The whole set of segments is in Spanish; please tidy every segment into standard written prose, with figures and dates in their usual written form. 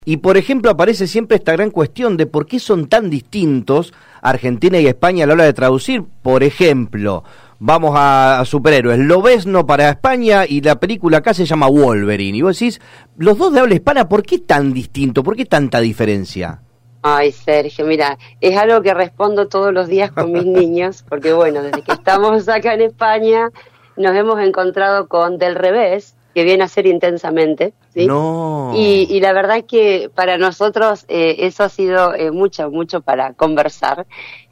Y por ejemplo aparece siempre esta gran cuestión de por qué son tan distintos Argentina y España a la hora de traducir. Por ejemplo, vamos a superhéroes, Lobezno para España y la película acá se llama Wolverine. Y vos decís, los dos de habla hispana, ¿por qué tan distinto? ¿Por qué tanta diferencia? Ay, Sergio, mira, es algo que respondo todos los días con mis niños, porque bueno, desde que estamos acá en España nos hemos encontrado con Del Revés, que viene a ser Intensamente, ¿sí? No. Y la verdad que para nosotros eso ha sido mucho para conversar.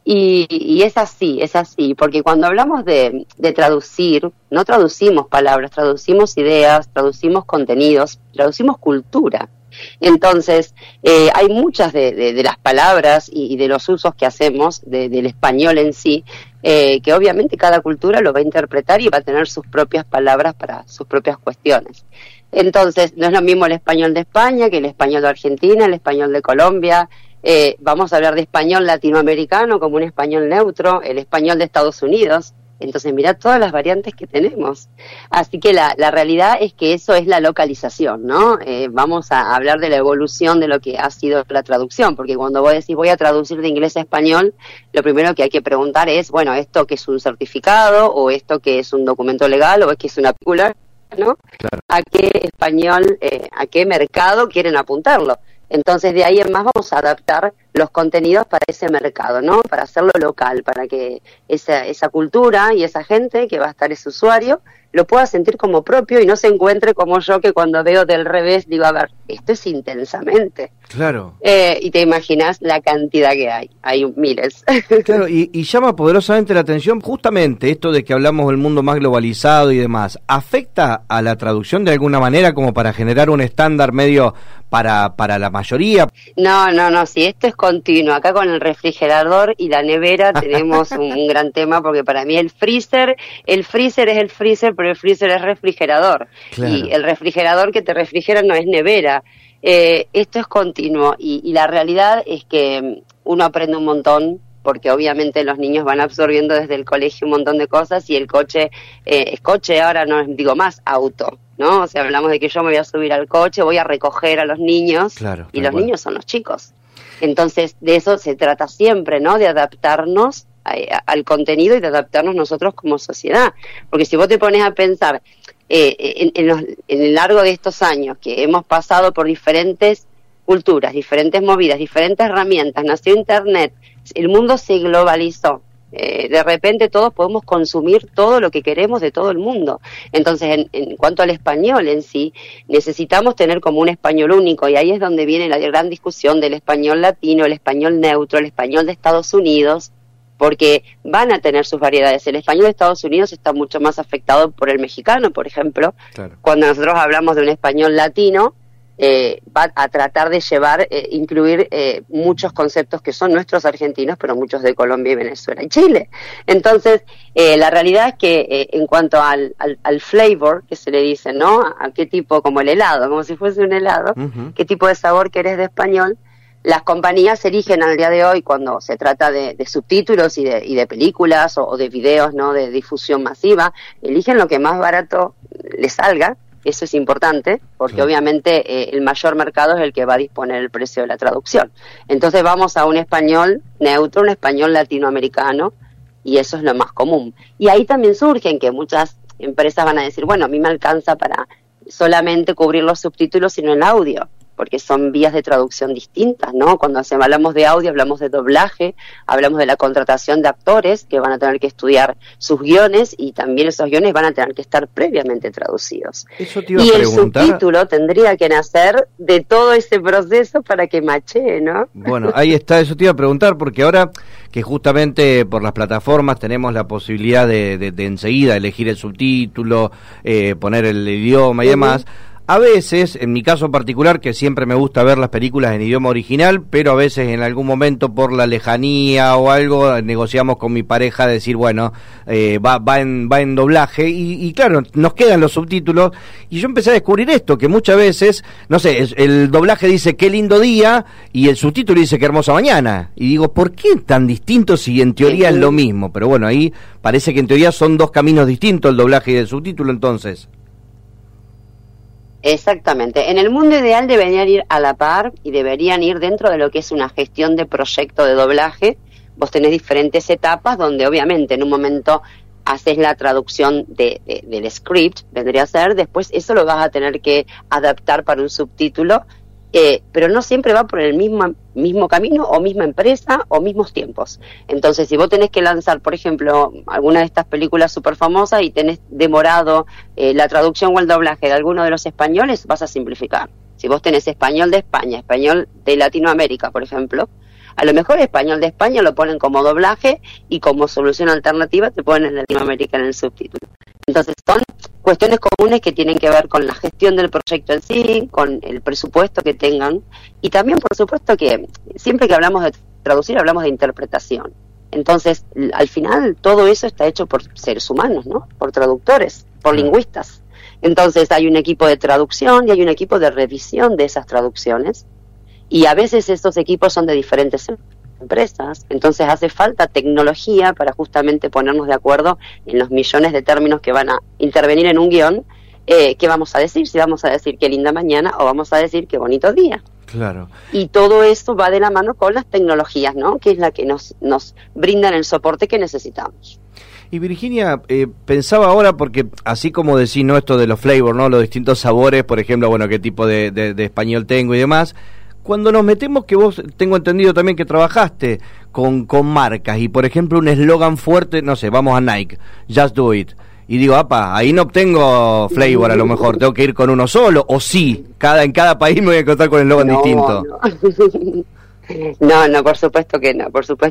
Y es así, porque cuando hablamos de traducir, no traducimos palabras, traducimos ideas, traducimos contenidos, traducimos cultura. Entonces, hay muchas de las palabras y de los usos que hacemos del español en sí, que obviamente cada cultura lo va a interpretar y va a tener sus propias palabras para sus propias cuestiones. Entonces, no es lo mismo el español de España que el español de Argentina, el español de Colombia. Vamos a hablar de español latinoamericano como un español neutro, el español de Estados Unidos. Entonces, mirá todas las variantes que tenemos. Así que la realidad es que eso es la localización, ¿no? Vamos a hablar de la evolución de lo que ha sido la traducción, porque cuando vos decís voy a traducir de inglés a español, lo primero que hay que preguntar es, bueno, ¿esto que es un certificado? ¿O esto que es un documento legal? ¿O es que es una película? ¿No? Claro. ¿A qué español, a qué mercado quieren apuntarlo? Entonces, de ahí en más vamos a adaptar los contenidos para ese mercado, ¿no? Para hacerlo local, para que esa cultura y esa gente que va a estar ese usuario lo pueda sentir como propio y no se encuentre como yo, que cuando veo Del Revés digo, a ver, esto es Intensamente. Claro. Y te imaginas la cantidad que hay miles. Claro, y llama poderosamente la atención justamente esto de que hablamos del mundo más globalizado y demás. ¿Afecta a la traducción de alguna manera como para generar un estándar medio para la mayoría? No, si esto es continuo. Acá con el refrigerador y la nevera tenemos un gran tema, porque para mí el freezer es el freezer, pero el freezer es refrigerador. Claro. Y el refrigerador que te refrigera no es nevera. Esto es continuo y la realidad es que uno aprende un montón, porque obviamente los niños van absorbiendo desde el colegio un montón de cosas, y el coche es coche, ahora no digo más auto, ¿no? O sea, hablamos de que yo me voy a subir al coche, voy a recoger a los niños, claro, y los niños son los chicos. Entonces, de eso se trata siempre, ¿no? De adaptarnos al contenido y de adaptarnos nosotros como sociedad. Porque si vos te pones a pensar en el largo de estos años que hemos pasado por diferentes culturas, diferentes movidas, diferentes herramientas, nació Internet, el mundo se globalizó. De repente todos podemos consumir todo lo que queremos de todo el mundo. Entonces, en cuanto al español en sí, necesitamos tener como un español único, y ahí es donde viene la gran discusión del español latino, el español neutro, el español de Estados Unidos, porque van a tener sus variedades. El español de Estados Unidos está mucho más afectado por el mexicano, por ejemplo. Claro. Cuando nosotros hablamos de un español latino, va a tratar de incluir muchos conceptos que son nuestros argentinos, pero muchos de Colombia y Venezuela y Chile. Entonces, la realidad es que en cuanto al flavor, que se le dice, ¿no? A qué tipo, como el helado, como si fuese un helado, qué tipo de sabor querés de español, las compañías eligen al día de hoy, cuando se trata de subtítulos y de películas o de videos, ¿no? De difusión masiva, eligen lo que más barato les salga. Eso es importante, porque claro, obviamente el mayor mercado es el que va a disponer el precio de la traducción. Entonces vamos a un español neutro, un español latinoamericano, y eso es lo más común. Y ahí también surgen que muchas empresas van a decir, bueno, a mí me alcanza para solamente cubrir los subtítulos y no el audio, porque son vías de traducción distintas, ¿no? Cuando hablamos de audio, hablamos de doblaje, hablamos de la contratación de actores que van a tener que estudiar sus guiones, y también esos guiones van a tener que estar previamente traducidos. Eso te iba y a el preguntar. subtítulo tendría que nacer de todo ese proceso para que machee, ¿no? Bueno, ahí está, eso te iba a preguntar, porque ahora que justamente por las plataformas tenemos la posibilidad de enseguida elegir el subtítulo, poner el idioma y demás. A veces, en mi caso particular, que siempre me gusta ver las películas en idioma original, pero a veces en algún momento por la lejanía o algo, negociamos con mi pareja de decir, bueno, va en doblaje, y claro, nos quedan los subtítulos, y yo empecé a descubrir esto, que muchas veces, no sé, el doblaje dice qué lindo día, y el subtítulo dice qué hermosa mañana, y digo, ¿por qué tan distintos si en teoría es lo mismo? Pero bueno, ahí parece que en teoría son dos caminos distintos, el doblaje y el subtítulo, entonces. Exactamente. En el mundo ideal deberían ir a la par y deberían ir dentro de lo que es una gestión de proyecto de doblaje. Vos tenés diferentes etapas donde obviamente en un momento haces la traducción del script, vendría a ser, después eso lo vas a tener que adaptar para un subtítulo, pero no siempre va por el mismo camino o misma empresa o mismos tiempos. Entonces, si vos tenés que lanzar, por ejemplo, alguna de estas películas súper famosas y tenés demorado la traducción o el doblaje de alguno de los españoles, vas a simplificar. Si vos tenés español de España, español de Latinoamérica, por ejemplo, a lo mejor español de España lo ponen como doblaje y como solución alternativa te ponen Latinoamérica en el subtítulo. Entonces son cuestiones comunes que tienen que ver con la gestión del proyecto en sí, con el presupuesto que tengan y también por supuesto que siempre que hablamos de traducir hablamos de interpretación. Entonces al final todo eso está hecho por seres humanos, ¿no? Por traductores, por lingüistas. Entonces hay un equipo de traducción y hay un equipo de revisión de esas traducciones. Y a veces estos equipos son de diferentes empresas, entonces hace falta tecnología para justamente ponernos de acuerdo en los millones de términos que van a intervenir en un guión. ¿Qué vamos a decir? Si vamos a decir qué linda mañana o vamos a decir qué bonito día. Claro. Y todo esto va de la mano con las tecnologías, ¿no? Que es la que nos brindan el soporte que necesitamos. Y Virginia, pensaba ahora, porque así como decís, ¿no? Esto de los flavors, ¿no? Los distintos sabores, por ejemplo, bueno, qué tipo de español tengo y demás. Cuando nos metemos, que vos tengo entendido también que trabajaste con marcas y por ejemplo un eslogan fuerte, no sé, vamos a Nike, Just Do It, y digo, ahí no obtengo flavor a lo mejor, tengo que ir con uno solo, o sí, en cada país me voy a encontrar con eslogan distinto. No, por supuesto que no,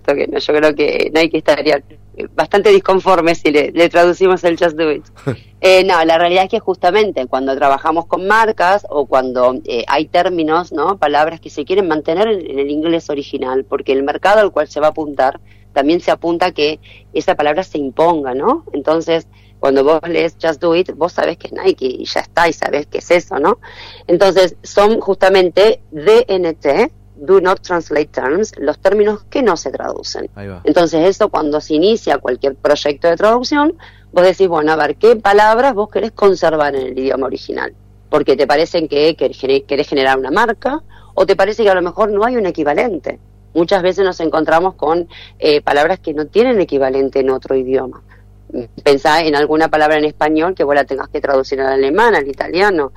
yo creo que Nike estaría bastante disconforme si le traducimos el Just Do It. No, la realidad es que justamente cuando trabajamos con marcas o cuando hay términos, ¿no? Palabras que se quieren mantener en el inglés original, porque el mercado al cual se va a apuntar, también se apunta a que esa palabra se imponga, ¿no? Entonces, cuando vos lees Just Do It, vos sabés que es Nike y ya está, y sabés qué es eso, ¿no? Entonces, son justamente DNT, Do Not Translate Terms, los términos que no se traducen. Entonces eso cuando se inicia cualquier proyecto de traducción, vos decís, bueno, a ver, ¿qué palabras vos querés conservar en el idioma original? Porque te parecen que querés generar una marca, o te parece que a lo mejor no hay un equivalente. Muchas veces nos encontramos con palabras que no tienen equivalente en otro idioma. Pensá en alguna palabra en español que vos la tengas que traducir al alemán, al italiano,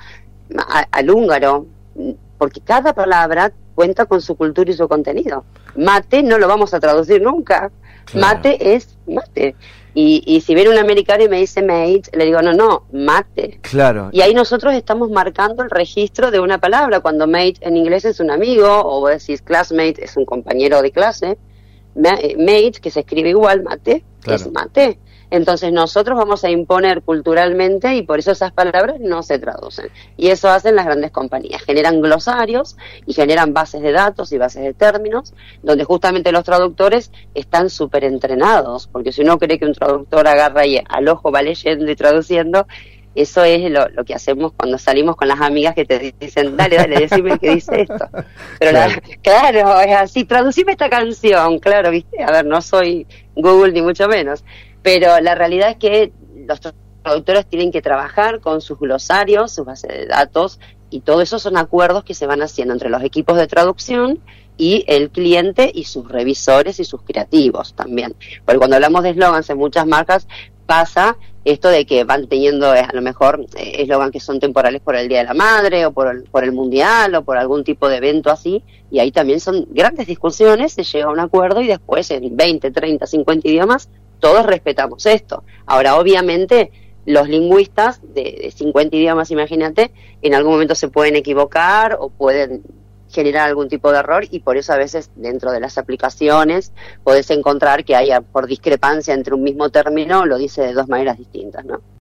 al húngaro, porque cada palabra cuenta con su cultura y su contenido. Mate no lo vamos a traducir nunca. Claro. Mate es mate. Y si viene un americano y me dice mate, le digo, no, mate. Claro. Y ahí nosotros estamos marcando el registro de una palabra. Cuando mate en inglés es un amigo, o vos decís classmate es un compañero de clase. Mate, que se escribe igual, mate, claro, es mate. Entonces nosotros vamos a imponer culturalmente y por eso esas palabras no se traducen. Y eso hacen las grandes compañías. Generan glosarios y generan bases de datos y bases de términos, donde justamente los traductores están súper entrenados. Porque si uno cree que un traductor agarra y al ojo va leyendo y traduciendo, eso es lo que hacemos cuando salimos con las amigas que te dicen, dale, decime qué dice esto. Pero claro, es así, traducime esta canción, claro, viste, a ver, no soy Google ni mucho menos. Pero la realidad es que los traductores tienen que trabajar con sus glosarios, sus bases de datos, y todo eso son acuerdos que se van haciendo entre los equipos de traducción y el cliente y sus revisores y sus creativos también. Porque cuando hablamos de eslogans en muchas marcas pasa esto de que van teniendo a lo mejor eslogans que son temporales por el Día de la Madre o por el Mundial o por algún tipo de evento así, y ahí también son grandes discusiones, se llega a un acuerdo y después en 20, 30, 50 idiomas todos respetamos esto. Ahora, obviamente, los lingüistas de 50 idiomas, imagínate, en algún momento se pueden equivocar o pueden generar algún tipo de error y por eso a veces dentro de las aplicaciones podés encontrar que haya por discrepancia entre un mismo término, lo dice de dos maneras distintas, ¿no?